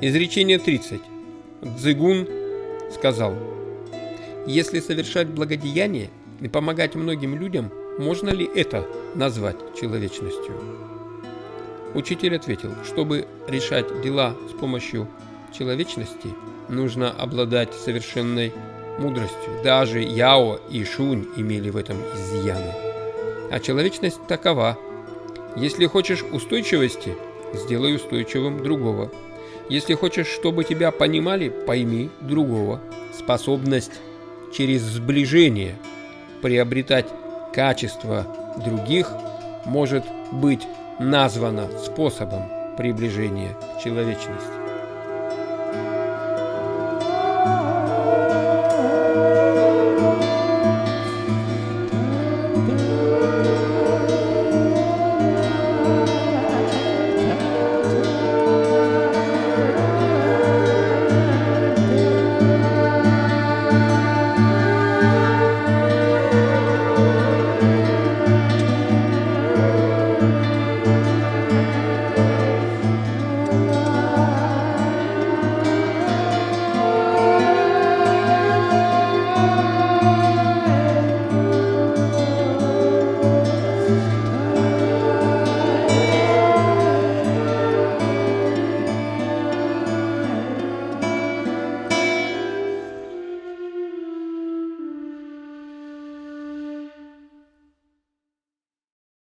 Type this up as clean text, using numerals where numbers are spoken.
Изречение 30. Цзыгун сказал: если совершать благодеяние и помогать многим людям, можно ли это назвать человечностью? Учитель ответил: чтобы решать дела с помощью человечности, нужно обладать совершенной мудростью. Даже Яо и Шунь имели в этом изъяны. А человечность такова: если хочешь устойчивости, сделай устойчивым другого. Если хочешь, чтобы тебя понимали, пойми другого. Способность через сближение приобретать качества других может быть названа способом приближения к человечности.